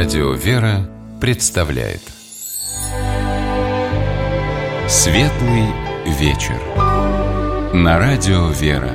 Радио «Вера» представляет Светлый вечер на Радио «Вера».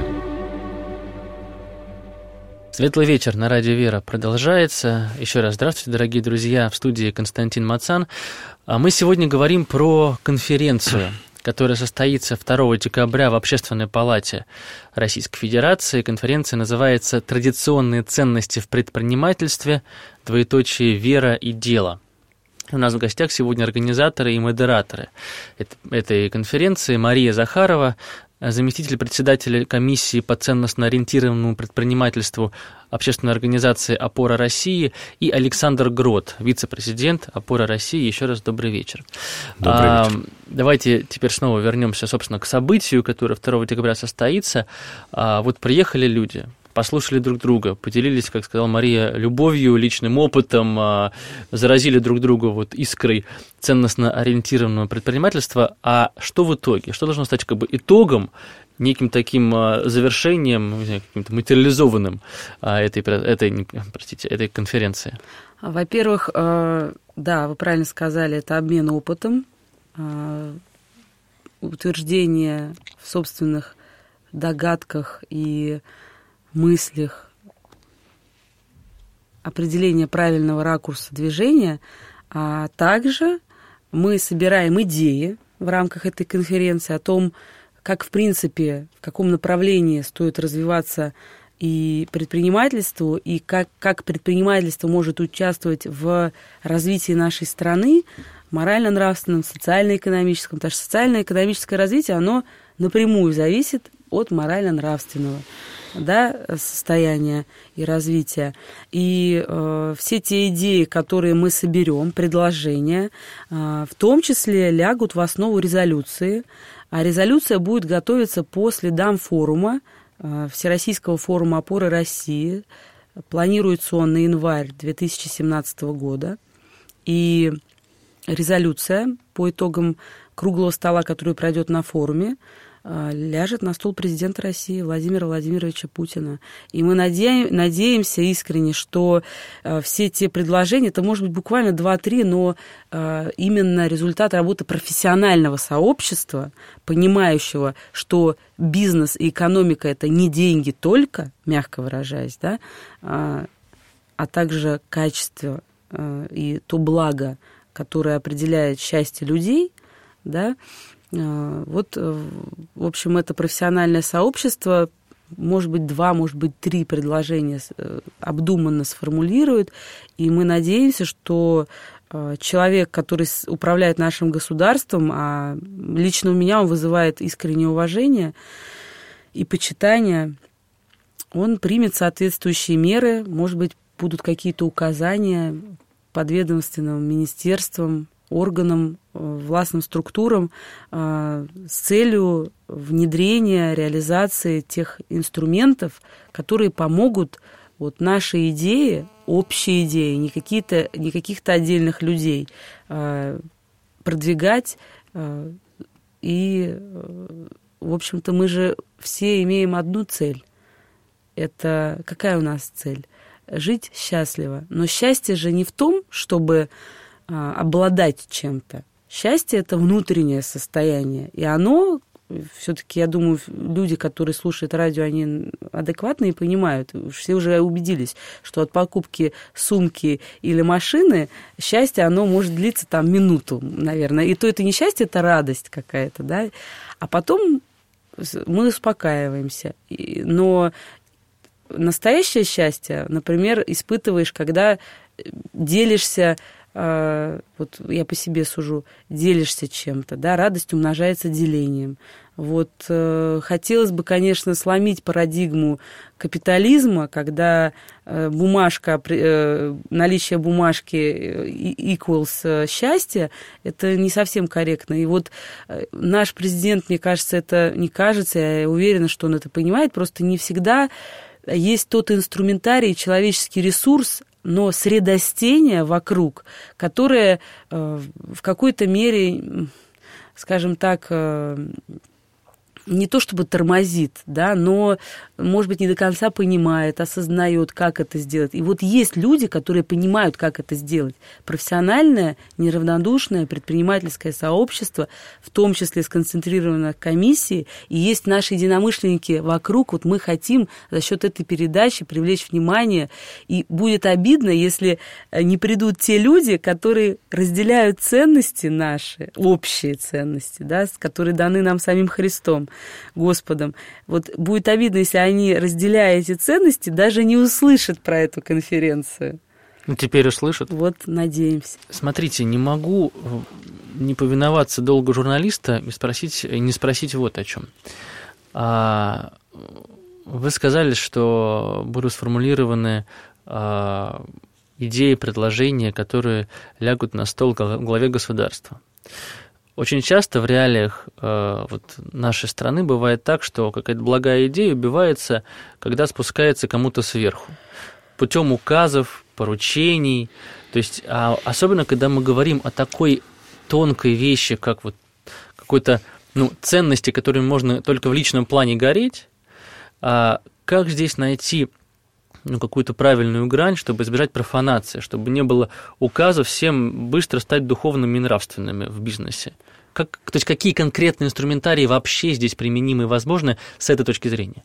Светлый вечер на Радио «Вера» продолжается. Еще раз здравствуйте, дорогие друзья, в студии Константин Мацан. Мы сегодня говорим про конференцию, которая состоится 2 декабря в Общественной палате Российской Федерации. Конференция называется «Традиционные ценности в предпринимательстве. Вера и дело». У нас в гостях сегодня организаторы и модераторы этой конференции Мария Захарова, заместитель председателя комиссии по ценностно-ориентированному предпринимательству общественной организации «Опора России», и Александр Грот, вице-президент «Опора России». Еще раз добрый вечер. Добрый вечер. Давайте теперь снова вернемся, собственно, к событию, которое 2 декабря состоится. Вот приехали люди, послушали друг друга, поделились, как сказала Мария, любовью, личным опытом, заразили друг друга искрой ценностно-ориентированного предпринимательства. А что в итоге? Что должно стать итогом, неким таким завершением, каким-то материализованным этой конференции? Во-первых, да, вы правильно сказали, это обмен опытом, утверждение в собственных догадках и мыслях, определение правильного ракурса движения, а также мы собираем идеи в рамках этой конференции о том, как, в принципе, в каком направлении стоит развиваться и предпринимательству, и как предпринимательство может участвовать в развитии нашей страны, морально-нравственном, социально-экономическом, потому что социально-экономическое развитие, оно напрямую зависит от морально-нравственного, да, состояния и развития. И все те идеи, которые мы соберем, предложения, в том числе лягут в основу резолюции. А резолюция будет готовиться по следам форума, Всероссийского форума «Опоры России». Планируется он на январь 2017 года. И резолюция по итогам круглого стола, который пройдет на форуме, ляжет на стол президента России Владимира Владимировича Путина. И мы надеемся искренне, что все те предложения, это может быть буквально 2-3, но именно результат работы профессионального сообщества, понимающего, что бизнес и экономика – это не деньги только, мягко выражаясь, да, а также качество и то благо, которое определяет счастье людей, да. В общем, это профессиональное сообщество, может быть, 2, может быть, 3 предложения обдуманно сформулирует, и мы надеемся, что человек, который управляет нашим государством, а лично у меня он вызывает искреннее уважение и почитание, он примет соответствующие меры, может быть, будут какие-то указания подведомственным министерствам, органам, властным структурам с целью внедрения, реализации тех инструментов, которые помогут наши идеи, общие идеи, не каких-то отдельных людей, продвигать. И, в общем-то, мы же все имеем одну цель. Это какая у нас цель? Жить счастливо. Но счастье же не в том, чтобы обладать чем-то. Счастье – это внутреннее состояние. И оно, все-таки, я думаю, люди, которые слушают радио, они адекватные и понимают. Все уже убедились, что от покупки сумки или машины счастье, оно может длиться минуту, наверное. И то это не счастье, это радость какая-то, да. А потом мы успокаиваемся. Но настоящее счастье, например, испытываешь, когда делишься, я по себе сужу, делишься чем-то, да, радость умножается делением. Хотелось бы, конечно, сломить парадигму капитализма, когда наличие бумажки equals счастье, это не совсем корректно. И наш президент, мне кажется, это не кажется, я уверена, что он это понимает, просто не всегда есть тот инструментарий, человеческий ресурс, но средостение вокруг, которое в какой-то мере, скажем так, не то чтобы тормозит, да, но, может быть, не до конца понимает, осознает, как это сделать. И вот есть люди, которые понимают, как это сделать. Профессиональное, неравнодушное предпринимательское сообщество, в том числе сконцентрированное в комиссии, и есть наши единомышленники вокруг. Вот мы хотим за счет этой передачи привлечь внимание, и будет обидно, если не придут те люди, которые разделяют ценности наши, общие ценности, да, которые даны нам самим Христом, Господом. Вот будет обидно, если они, разделяя эти ценности, даже не услышат про эту конференцию. Ну, теперь услышат. Вот, надеемся. Смотрите, не могу не повиноваться долгу журналиста и не спросить вот о чем. Вы сказали, что будут сформулированы идеи, предложения, которые лягут на стол главе государства. Очень часто в реалиях нашей страны бывает так, что какая-то благая идея убивается, когда спускается кому-то сверху, путем указов, поручений. То есть, особенно, когда мы говорим о такой тонкой вещи, как вот какой-то ценности, которыми можно только в личном плане гореть, как здесь найти какую-то правильную грань, чтобы избежать профанации, чтобы не было указов всем быстро стать духовными и нравственными в бизнесе? То есть какие конкретные инструментарии вообще здесь применимы и возможны с этой точки зрения?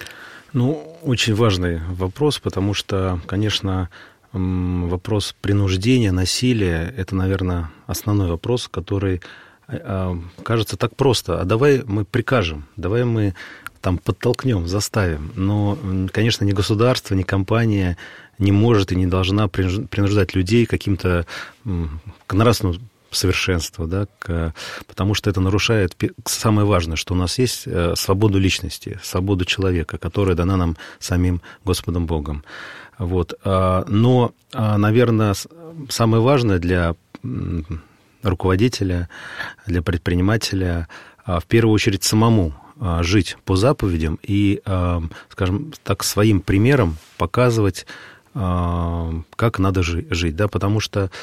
Очень важный вопрос, потому что, конечно, вопрос принуждения, насилия – это, наверное, основной вопрос, который кажется так просто. А давай мы прикажем, давай мы подтолкнем, заставим. Но, конечно, ни государство, ни компания не может и не должна принуждать людей к нравственному совершенству, да, потому что это нарушает самое важное, что у нас есть свободу личности, свободу человека, которая дана нам самим Господом Богом. Вот. Но, наверное, самое важное для руководителя, для предпринимателя, в первую очередь, самому жить по заповедям и, скажем так, своим примером показывать, как надо жить, да, потому что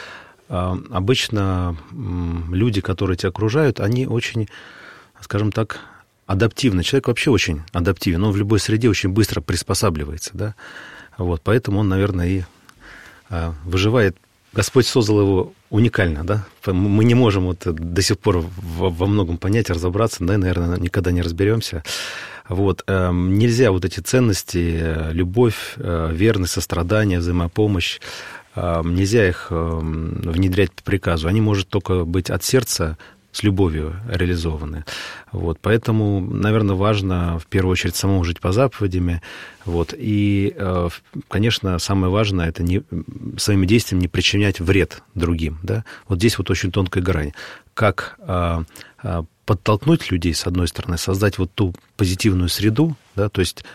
обычно люди, которые тебя окружают, они очень, скажем так, адаптивны. Человек вообще очень адаптивен, он в любой среде очень быстро приспосабливается, да, вот, поэтому он, наверное, и выживает. Господь создал его уникально, да, мы не можем до сих пор во многом понять, разобраться, да, наверное, никогда не разберемся. Вот, нельзя эти ценности, любовь, верность, сострадание, взаимопомощь, нельзя их внедрять по приказу. Они могут только быть от сердца с любовью реализованы. Вот, поэтому, наверное, важно в первую очередь самому жить по заповедям. Вот, и, конечно, самое важное – это своими действиями не причинять вред другим. Да? Вот здесь очень тонкая грань. Как подтолкнуть людей, с одной стороны, создать ту позитивную среду, да, то есть,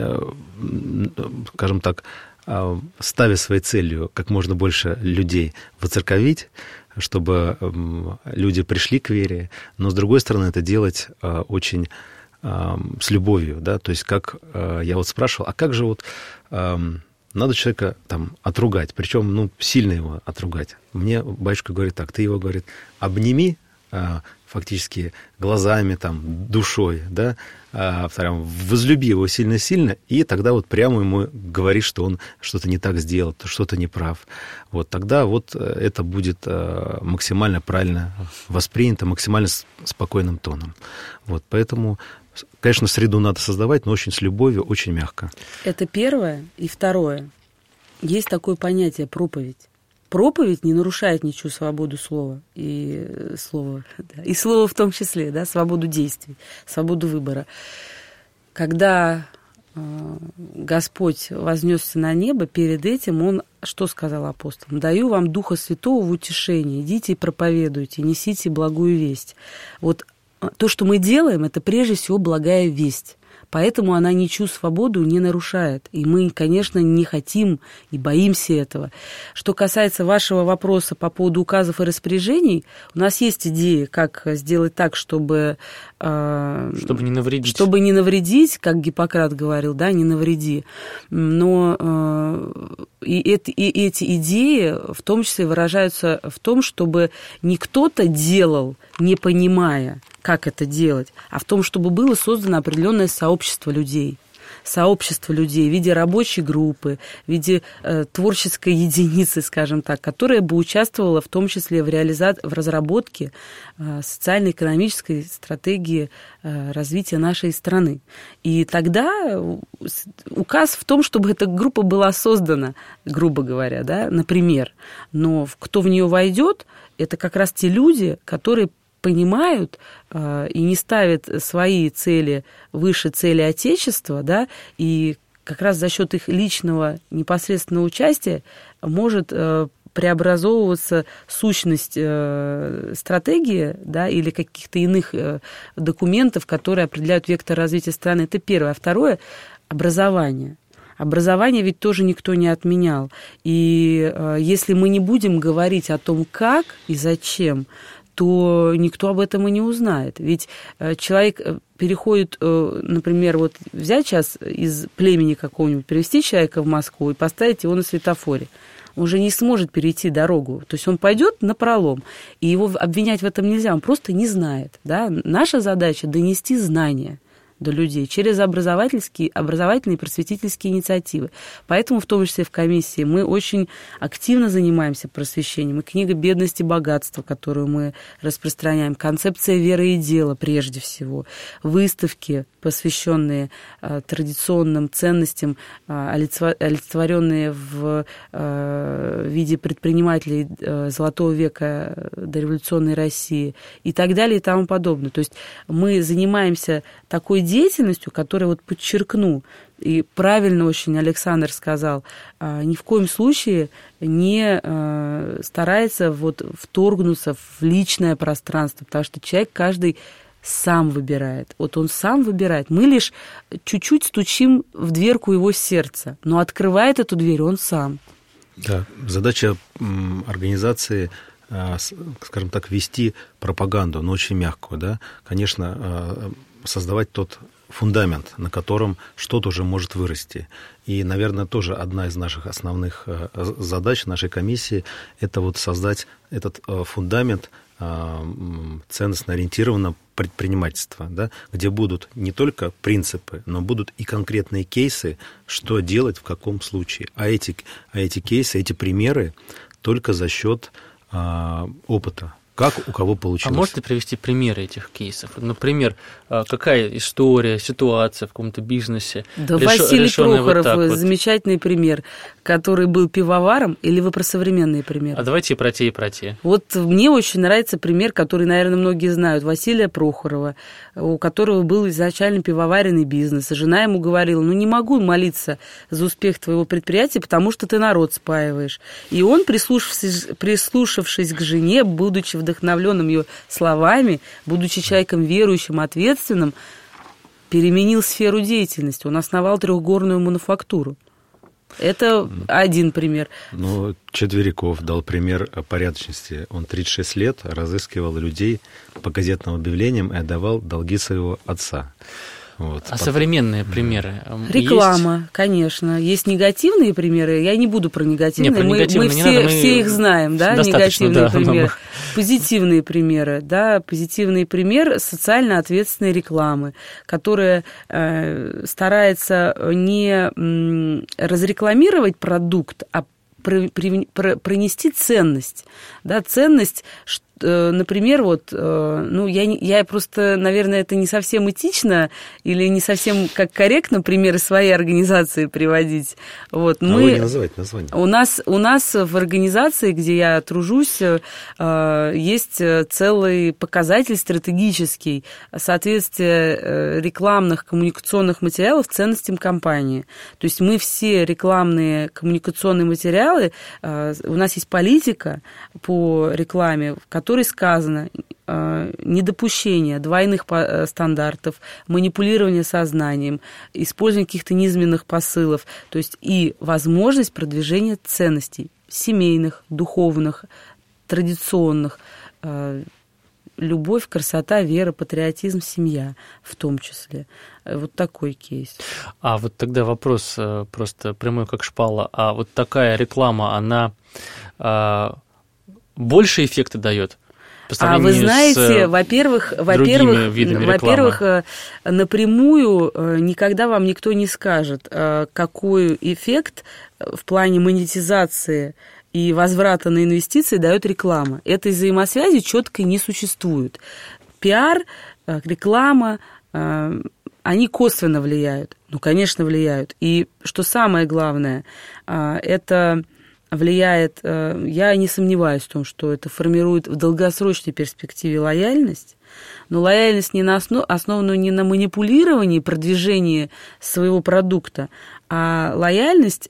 скажем так, ставя своей целью как можно больше людей воцерковить, чтобы люди пришли к вере, но, с другой стороны, это делать очень с любовью, да, то есть, как я спрашивал, а как же надо человека отругать, причем, сильно его отругать. Мне батюшка говорит так, ты его, говорит, обними, фактически глазами, душой, да, возлюби его сильно-сильно, и тогда прямо ему говори, что он что-то не так сделал, что-то не прав. Вот тогда это будет максимально правильно воспринято, максимально спокойным тоном. Вот, поэтому, конечно, среду надо создавать, но очень с любовью, очень мягко. Это первое. И второе. Есть такое понятие проповедь. Проповедь не нарушает ничью свободу слова, и слова в том числе, да, свободу действий, свободу выбора. Когда Господь вознесся на небо, перед этим Он что сказал апостолам? «Даю вам Духа Святого в утешение, идите и проповедуйте, несите благую весть». То, что мы делаем, это прежде всего благая весть. Поэтому она ничью свободу не нарушает. И мы, конечно, не хотим и боимся этого. Что касается вашего вопроса по поводу указов и распоряжений, у нас есть идеи, как сделать так, чтобы не навредить. Чтобы не навредить, как Гиппократ говорил, да, не навреди. Но эти идеи в том числе выражаются в том, чтобы не кто-то делал, не понимая, как это делать, а в том, чтобы было создано определенное сообщество людей в виде рабочей группы, в виде творческой единицы, скажем так, которая бы участвовала в том числе в разработке социально-экономической стратегии развития нашей страны. И тогда указ в том, чтобы эта группа была создана, грубо говоря, да, например. Но кто в нее войдет, это как раз те люди, которые понимают и не ставят свои цели выше цели Отечества, да, и как раз за счет их личного непосредственного участия может преобразовываться сущность стратегии, да, или каких-то иных документов, которые определяют вектор развития страны. Это первое. А второе – образование. Образование ведь тоже никто не отменял. И если мы не будем говорить о том, как и зачем, то никто об этом и не узнает. Ведь человек переходит, например, вот взять сейчас из племени какого-нибудь, перевести человека в Москву и поставить его на светофоре. Он уже не сможет перейти дорогу. То есть он пойдет напролом, и его обвинять в этом нельзя, он просто не знает. Да? Наша задача – донести знания до людей через образовательные и просветительские инициативы. Поэтому, в том числе в комиссии, мы очень активно занимаемся просвещением. И книга «Бедность и богатство», которую мы распространяем, концепция веры и дела прежде всего, выставки, посвященные традиционным ценностям, олицетворенные в виде предпринимателей Золотого века дореволюционной России и так далее и тому подобное. То есть мы занимаемся такой деятельностью, которая, вот подчеркну, и правильно очень Александр сказал, ни в коем случае не старается вот вторгнуться в личное пространство, потому что человек каждый сам выбирает. Вот он сам выбирает. Мы лишь чуть-чуть стучим в дверку его сердца, но открывает эту дверь он сам. Да, задача организации, скажем так, вести пропаганду, но очень мягкую, да, конечно, создавать тот фундамент, на котором что-то уже может вырасти. И, наверное, тоже одна из наших основных задач нашей комиссии – это вот создать этот фундамент ценностно ориентированного предпринимательства, да, где будут не только принципы, но будут и конкретные кейсы, что делать в каком случае. А эти кейсы, эти примеры только за счет опыта. Как у кого получилось. А можете привести примеры этих кейсов? Например, какая история, ситуация в каком-то бизнесе? Да, Василий Прохоров, вот замечательный пример, который был пивоваром, или вы про современные примеры? А давайте и про те, и про те. Вот мне очень нравится пример, который, наверное, многие знают, Василия Прохорова, у которого был изначально пивоваренный бизнес, и жена ему говорила, ну не могу молиться за успех твоего предприятия, потому что ты народ спаиваешь. И он, прислушавшись к жене, будучи вдохновленным ее словами, будучи человеком верующим, ответственным, переменил сферу деятельности. Он основал трехгорную мануфактуру. Это один пример. Ну, Четвериков дал пример порядочности. Он 36 лет разыскивал людей по газетным объявлениям и отдавал долги своего отца. Вот. А современные примеры? Реклама, есть? Конечно. Есть негативные примеры. Я не буду про негативные. Не, про негативные мы все их знаем, да, негативные примеры. Позитивные примеры, да, позитивный пример социально ответственной рекламы, которая старается не разрекламировать продукт, а пронести ценность, да, ценность, например, вот, ну, я просто, наверное, это не совсем этично или не совсем как корректно примеры своей организации приводить. Вот, вы не называйте название. У нас в организации, где я тружусь, есть целый показатель стратегический соответствия рекламных коммуникационных материалов ценностям компании. То есть мы все рекламные коммуникационные материалы, у нас есть политика по рекламе, в которой сказано недопущение двойных стандартов, манипулирование сознанием, использование каких-то низменных посылов, то есть и возможность продвижения ценностей семейных, духовных, традиционных, любовь, красота, вера, патриотизм, семья в том числе. Вот такой кейс. А вот тогда вопрос просто прямой как шпала. А вот такая реклама, она больше эффекта дает? А вы знаете, во-первых, напрямую никогда вам никто не скажет, какой эффект в плане монетизации и возврата на инвестиции дает реклама. Этой взаимосвязи четко не существует. Пиар, реклама, они косвенно влияют. Ну, конечно, влияют. И что самое главное, это влияет, я не сомневаюсь в том, что это формирует в долгосрочной перспективе лояльность, но лояльность не основана не на манипулировании, продвижении своего продукта, а лояльность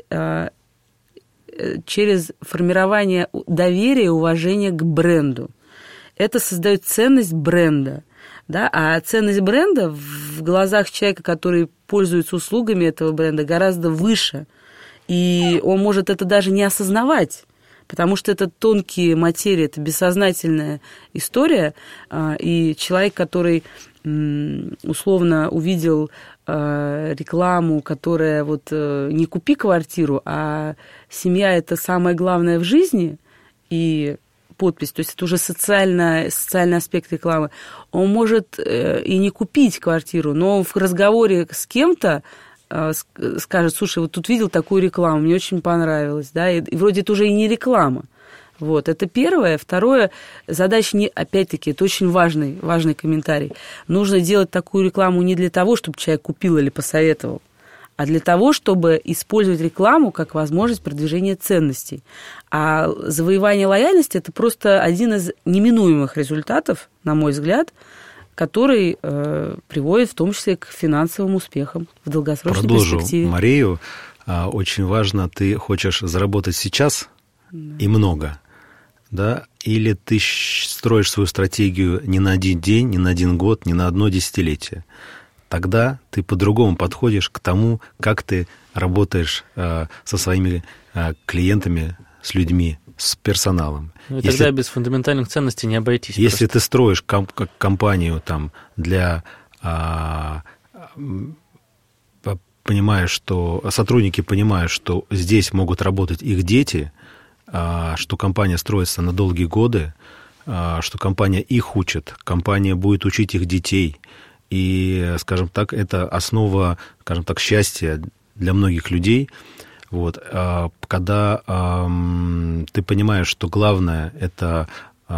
через формирование доверия и уважения к бренду. Это создает ценность бренда. Да? А ценность бренда в глазах человека, который пользуется услугами этого бренда, гораздо выше. И он может это даже не осознавать, потому что это тонкие материи, это бессознательная история. И человек, который условно увидел рекламу, которая вот не купи квартиру, а семья – это самое главное в жизни, и подпись, то есть это уже социальный аспект рекламы, он может и не купить квартиру, но в разговоре с кем-то скажет: слушай, вот тут видел такую рекламу, мне очень понравилось, да, и вроде это уже и не реклама. Вот, это первое. Второе, задача не, опять-таки, это очень важный комментарий. Нужно делать такую рекламу не для того, чтобы человек купил или посоветовал, а для того, чтобы использовать рекламу как возможность продвижения ценностей. А завоевание лояльности – это просто один из неминуемых результатов, на мой взгляд, который приводит в том числе к финансовым успехам в долгосрочной перспективе. Продолжу Марию. Очень важно, ты хочешь заработать сейчас и много, да? Или ты строишь свою стратегию не на один день, не на один год, не на одно десятилетие. Тогда ты по-другому подходишь к тому, как ты работаешь со своими клиентами, с людьми, с персоналом. Ну, и тогда без фундаментальных ценностей не обойтись. Если ты строишь компанию там, для... понимаешь, что сотрудники понимают, что здесь могут работать их дети, что компания строится на долгие годы, что компания их учит, компания будет учить их детей. И, скажем так, это основа, скажем так, счастья для многих людей. Вот. Когда ты понимаешь, что главное – это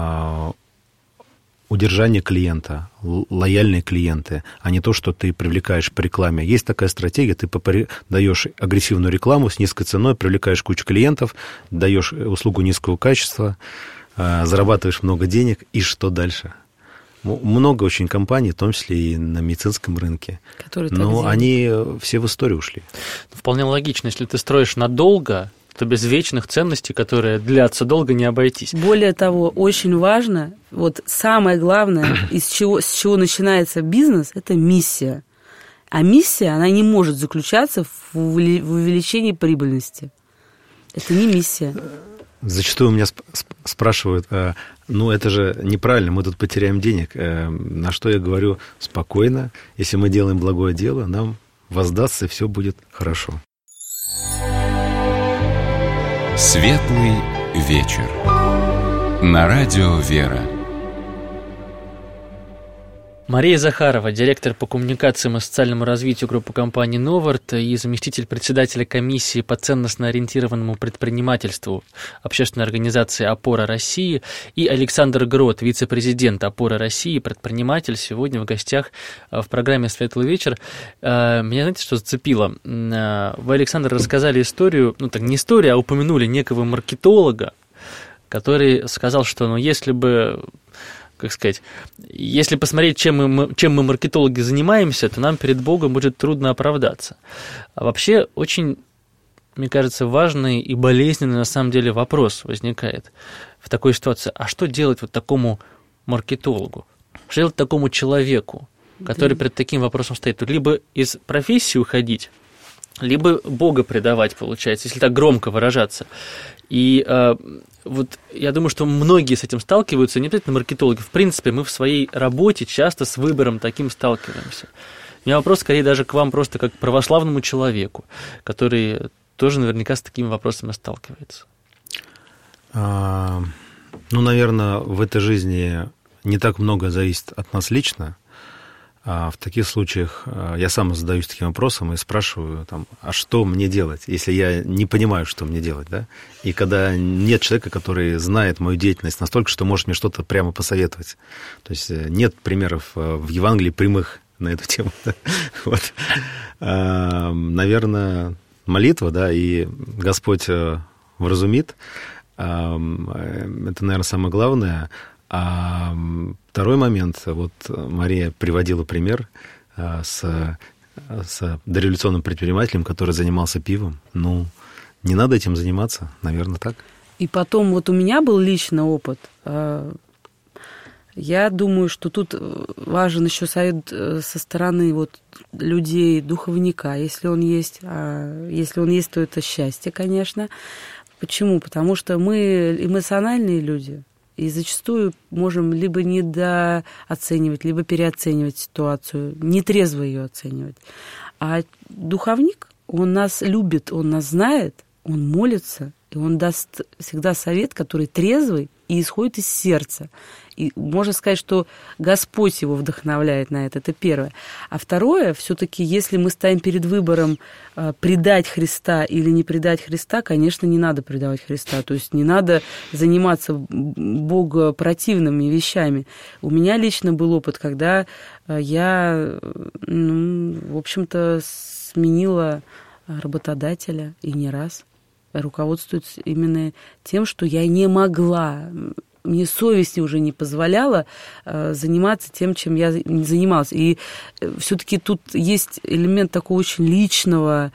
удержание клиента, лояльные клиенты, а не то, что ты привлекаешь по рекламе. Есть такая стратегия, ты даешь агрессивную рекламу с низкой ценой, привлекаешь кучу клиентов, даешь услугу низкого качества, зарабатываешь много денег, и что дальше? Много очень компаний, в том числе и на медицинском рынке. Но они все в историю ушли. Вполне логично, если ты строишь надолго, то без вечных ценностей, которые длятся долго, не обойтись. Более того, очень важно, вот самое главное, с чего начинается бизнес, это миссия. А миссия, она не может заключаться в увеличении прибыльности. Это не миссия. Зачастую меня спрашивают: ну, это же неправильно, мы тут потеряем денег. На что я говорю: спокойно, если мы делаем благое дело, нам воздастся, и все будет хорошо. Светлый вечер. На радио «Вера». Мария Захарова, директор по коммуникациям и социальному развитию группы компании «Новарт» и заместитель председателя комиссии по ценностно-ориентированному предпринимательству общественной организации «Опора России», и Александр Грот, вице-президент «Опоры России», предприниматель, сегодня в гостях в программе «Светлый вечер». Меня, знаете, что зацепило? Вы, Александр, рассказали историю, ну так не историю, а упомянули некого маркетолога, который сказал, что если бы... Как сказать, если посмотреть, чем мы, маркетологи, занимаемся, то нам перед Богом будет трудно оправдаться. А вообще очень, мне кажется, важный и болезненный на самом деле вопрос возникает в такой ситуации. А что делать вот такому маркетологу? Что делать такому человеку, который перед таким вопросом стоит? Либо из профессии уходить, либо Бога предавать, получается, если так громко выражаться. И вот я думаю, что многие с этим сталкиваются, не обязательно маркетологи. В принципе, мы в своей работе часто с выбором таким сталкиваемся. У меня вопрос скорее даже к вам просто как к православному человеку, который тоже наверняка с такими вопросами сталкивается. Наверное, в этой жизни не так много зависит от нас лично. В таких случаях я сам задаюсь таким вопросом и спрашиваю, а что мне делать, если я не понимаю, что мне делать, да? И когда нет человека, который знает мою деятельность настолько, что может мне что-то прямо посоветовать. То есть нет примеров в Евангелии прямых на эту тему. Вот. Наверное, молитва, да, и Господь вразумит. Это, наверное, самое главное. А второй момент, вот Мария приводила пример с дореволюционным предпринимателем, который занимался пивом. Не надо этим заниматься, наверное, так. И потом вот у меня был личный опыт. Я думаю, что тут важен еще совет со стороны вот людей, духовника, если он есть. Если он есть, то это счастье, конечно. Почему? Потому что мы эмоциональные люди. И зачастую можем либо недооценивать, либо переоценивать ситуацию, нетрезво ее оценивать. А духовник, он нас любит, он нас знает, он молится, и он даст всегда совет, который трезвый и исходит из сердца. И можно сказать, что Господь его вдохновляет на это первое. А второе, все-таки, если мы стоим перед выбором предать Христа или не предать Христа, конечно, не надо предавать Христа. То есть не надо заниматься богопротивными вещами. У меня лично был опыт, когда я, в общем-то, сменила работодателя, и не раз. Руководствуюсь именно тем, что я не могла, мне совесть уже не позволяла заниматься тем, чем я занималась. И все-таки тут есть элемент такого очень личных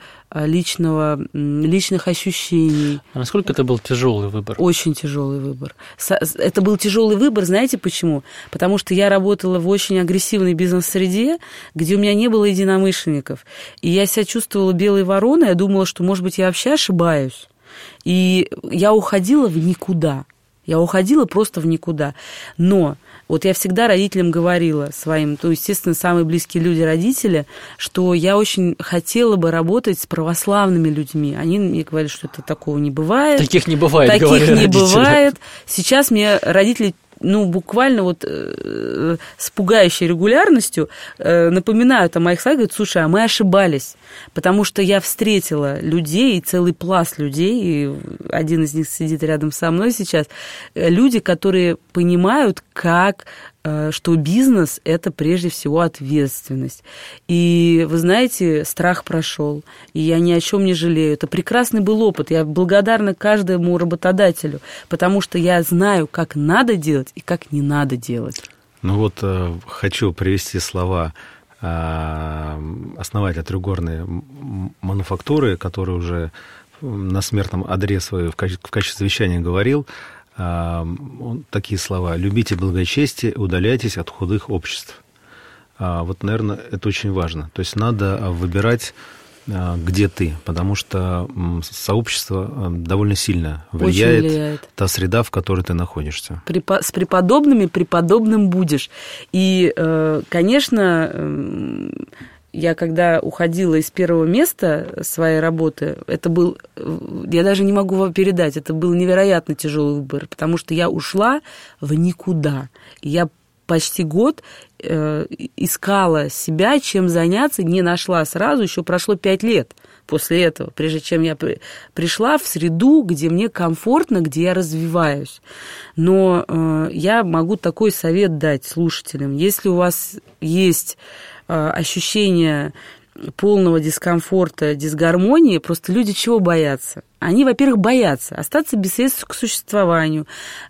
ощущений. А насколько это был тяжелый выбор? Очень тяжелый выбор. Это был тяжелый выбор, знаете почему? Потому что я работала в очень агрессивной бизнес-среде, где у меня не было единомышленников. И я себя чувствовала белой вороной, я думала, что, может быть, я вообще ошибаюсь. И я уходила в никуда. Я уходила просто в никуда. Но вот я всегда родителям говорила своим, то, естественно, самые близкие люди, родители, что я очень хотела бы работать с православными людьми. Они мне говорили, что это такого не бывает. Таких не бывает, таких говорили не родители. Бывает. Сейчас мне родители буквально вот с пугающей регулярностью напоминают о моих словах, говорят, слушай, а мы ошибались, потому что я встретила людей, целый пласт людей, и один из них сидит рядом со мной сейчас, люди, которые понимают, что бизнес – это прежде всего ответственность. И, вы знаете, страх прошел, и я ни о чем не жалею. Это прекрасный был опыт. Я благодарна каждому работодателю, потому что я знаю, как надо делать и как не надо делать. Хочу привести слова основателя трехгорной мануфактуры, который уже на смертном одре своем в качестве завещания говорил, такие слова: «Любите благочестие, удаляйтесь от худых обществ». Наверное, это очень важно. То есть надо выбирать, где ты, потому что сообщество довольно сильно влияет. Та среда, в которой ты находишься. С преподобными преподобным будешь. И, конечно, я когда уходила из первого места своей работы, это был, я даже не могу вам передать, это был невероятно тяжелый выбор, потому что я ушла в никуда. И я почти год искала себя, чем заняться, не нашла сразу, еще прошло 5 лет после этого, прежде чем я пришла в среду, где мне комфортно, где я развиваюсь. Но я могу такой совет дать слушателям. Если у вас есть ощущение полного дискомфорта, дисгармонии, просто люди чего боятся? Они, во-первых, боятся остаться без средств к существованию,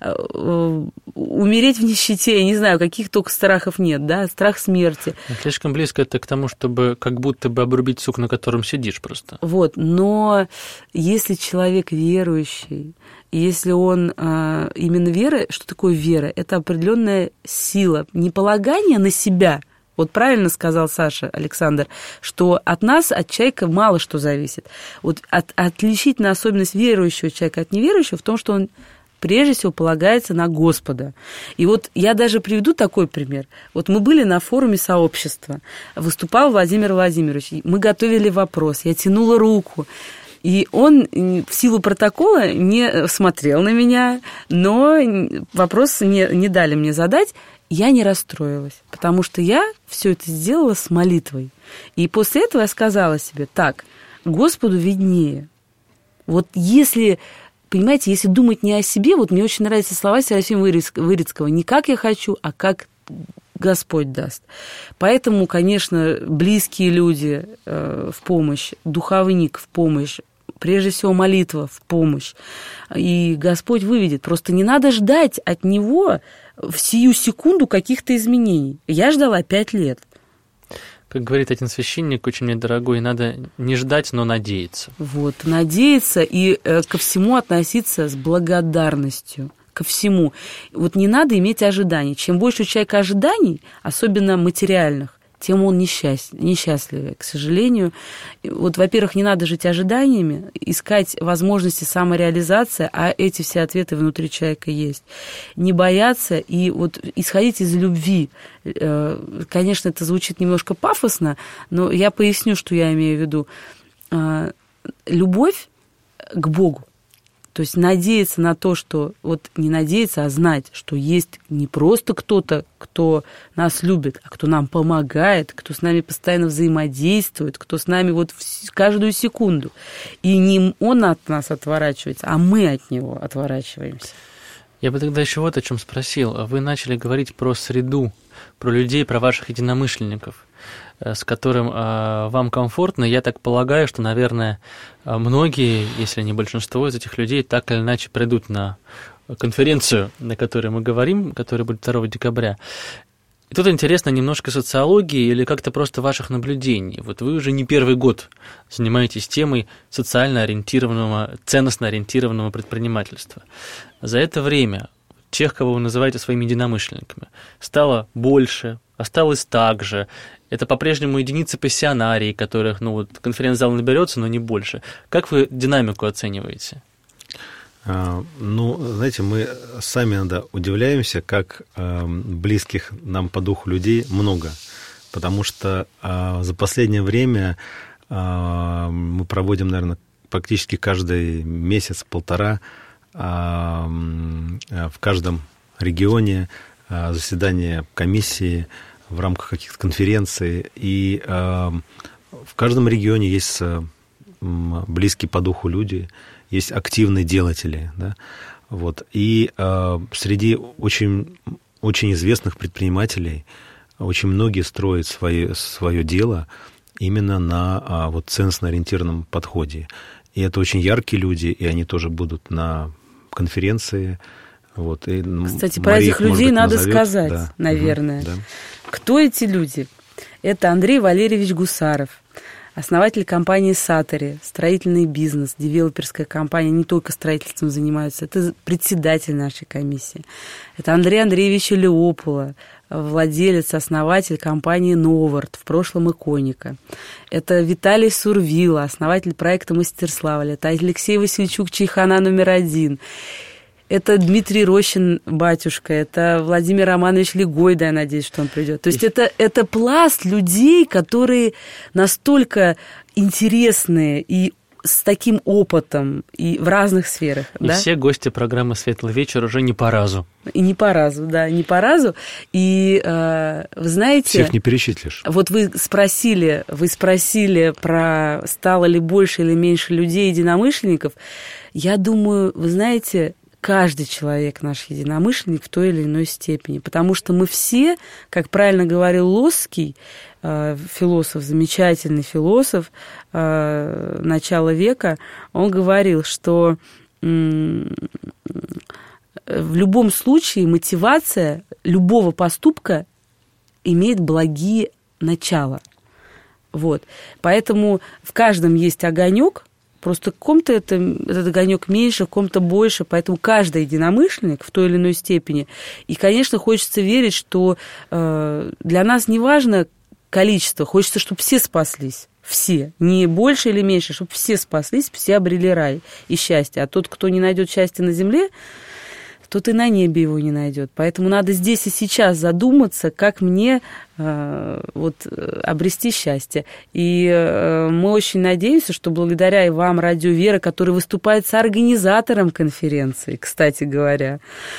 умереть в нищете, я не знаю, каких только страхов нет, да, страх смерти. Слишком близко это к тому, чтобы как будто бы обрубить сук, на котором сидишь просто. Но если человек верующий, если он именно вера, что такое вера? Это определенная сила, не полагание на себя, Вот правильно сказал Саша, Александр, что от нас, от человека, мало что зависит. Вот отличительная особенность верующего человека от неверующего в том, что он прежде всего полагается на Господа. И вот я даже приведу такой пример. Вот мы были на форуме сообщества, выступал Владимир Владимирович, мы готовили вопрос, я тянула руку, и он в силу протокола не смотрел на меня, но вопрос не дали мне задать. Я не расстроилась, потому что я все это сделала с молитвой. И после этого я сказала себе, так, Господу виднее. Вот если, понимаете, если думать не о себе, вот мне очень нравятся слова Серафима Вырицкого, не как я хочу, а как Господь даст. Поэтому, конечно, близкие люди в помощь, духовник в помощь, прежде всего молитва в помощь. И Господь выведет. Просто не надо ждать от Него в сию секунду каких-то изменений. Я ждала 5 лет. Как говорит один священник, очень мне дорогой, надо не ждать, но надеяться. Вот, надеяться и ко всему относиться с благодарностью. Ко всему. Вот не надо иметь ожиданий. Чем больше у человека ожиданий, особенно материальных, тем он несчастливее, к сожалению. Вот, во-первых, не надо жить ожиданиями, искать возможности самореализации, а эти все ответы внутри человека есть. Не бояться и вот исходить из любви. Конечно, это звучит немножко пафосно, но я поясню, что я имею в виду. Любовь к Богу. То есть надеяться на то, что... Вот не надеяться, а знать, что есть не просто кто-то, кто нас любит, а кто нам помогает, кто с нами постоянно взаимодействует, кто с нами вот каждую секунду. И не он от нас отворачивается, а мы от него отворачиваемся. Я бы тогда еще вот о чем спросил. Вы начали говорить про среду, про людей, про ваших единомышленников, с которым вам комфортно. Я так полагаю, что, наверное, многие, если не большинство из этих людей, так или иначе придут на конференцию, на которой мы говорим, которая будет 2 декабря. И тут интересно немножко социологии или как-то просто ваших наблюдений. Вот вы уже не первый год занимаетесь темой социально ориентированного, ценностно ориентированного предпринимательства. За это время тех, кого вы называете своими единомышленниками, стало больше, осталось так же. Это по-прежнему единицы пассионарий, которых, конференц-зал наберется, но не больше. Как вы динамику оцениваете? Знаете, мы сами иногда удивляемся, как близких нам по духу людей много. Потому что за последнее время мы проводим, наверное, практически каждый месяц-полтора в каждом регионе заседания комиссии в рамках каких-то конференций. И в каждом регионе есть близкие по духу люди, есть активные делатели. Да? Вот. И среди очень, очень известных предпринимателей очень многие строят свое дело именно на ценностно-ориентированном подходе. И это очень яркие люди, и они тоже будут на конференции. Вот. И кстати, про этих людей надо сказать, да. Наверное. Да. Кто эти люди? Это Андрей Валерьевич Гусаров, основатель компании «Сатори», строительный бизнес, девелоперская компания, не только строительством занимаются, это председатель нашей комиссии. Это Андрей Андреевич Леопула, владелец, основатель компании «Новард», в прошлом «Иконика». Это Виталий Сурвила, основатель проекта «Мастерславль». Это Алексей Васильчук, Чайхана номер 1. Это Дмитрий Рощин, батюшка, это Владимир Романович Легойда, я надеюсь, что он придет. То есть это пласт людей, которые настолько интересные и с таким опытом и в разных сферах. И да? Все гости программы «Светлый вечер» уже не по разу. И не по разу, да, не по разу. И вы знаете... Всех не перечислишь. Вот вы спросили про стало ли больше или меньше людей, единомышленников. Я думаю, вы знаете... Каждый человек наш единомышленник в той или иной степени, потому что мы все, как правильно говорил Лосский, философ, замечательный философ начала века, он говорил, что в любом случае мотивация любого поступка имеет благие начала. Вот. Поэтому в каждом есть огонек, Просто в ком-то этот огонек меньше, в ком-то больше, поэтому каждый единомышленник в той или иной степени. И, конечно, хочется верить, что для нас не важно количество, хочется, чтобы все спаслись. Все, не больше или меньше, чтобы все спаслись, все обрели рай и счастье. А тот, кто не найдет счастья на земле, тот и на небе его не найдет. Поэтому надо здесь и сейчас задуматься, как мне обрести счастье. И мы очень надеемся, что благодаря и вам, Радио Вера, который выступает соорганизатором конференции, кстати говоря,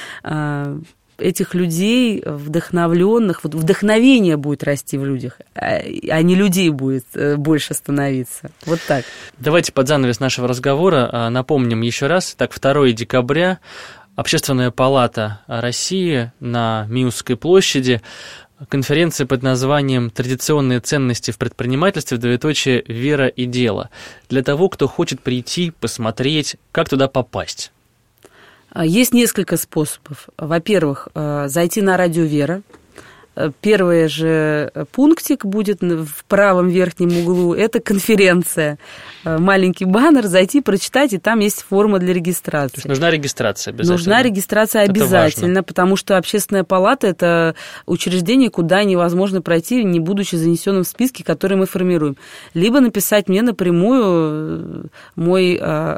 этих людей вдохновленных, вдохновение будет расти в людях, а не людей будет больше становиться. Вот так. Давайте под занавес нашего разговора напомним еще раз. Так, 2 декабря Общественная палата России на Миусской площади. Конференция под названием «Традиционные ценности в предпринимательстве. Вера и дело». Для того, кто хочет прийти, посмотреть, как туда попасть. Есть несколько способов. Во-первых, зайти на Радио Вера. Первый же пунктик будет в правом верхнем углу. Это конференция. Маленький баннер, зайти, прочитать, и там есть форма для регистрации. То есть нужна регистрация обязательно? Нужна регистрация обязательно, потому что Общественная палата – это учреждение, куда невозможно пройти, не будучи занесенным в списки, которые мы формируем. Либо написать мне напрямую, мой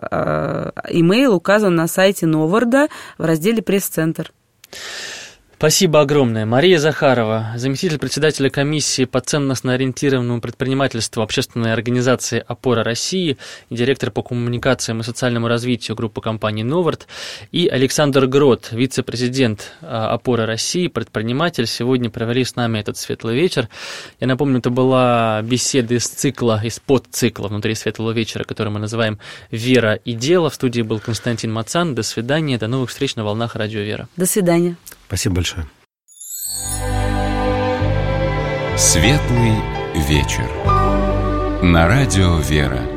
имейл указан на сайте Новарда в разделе «Пресс-центр». Спасибо огромное. Мария Захарова, заместитель председателя комиссии по ценностно-ориентированному предпринимательству общественной организации «Опора России», директор по коммуникациям и социальному развитию группы компаний «Новард», и Александр Грот, вице-президент «Опоры России», предприниматель, сегодня провели с нами этот светлый вечер. Я напомню, это была беседа из подцикла внутри светлого вечера, который мы называем «Вера и дело». В студии был Константин Мацан. До свидания, до новых встреч на волнах Радио Вера. До свидания. Спасибо большое. Светлый вечер. На Радио Вера.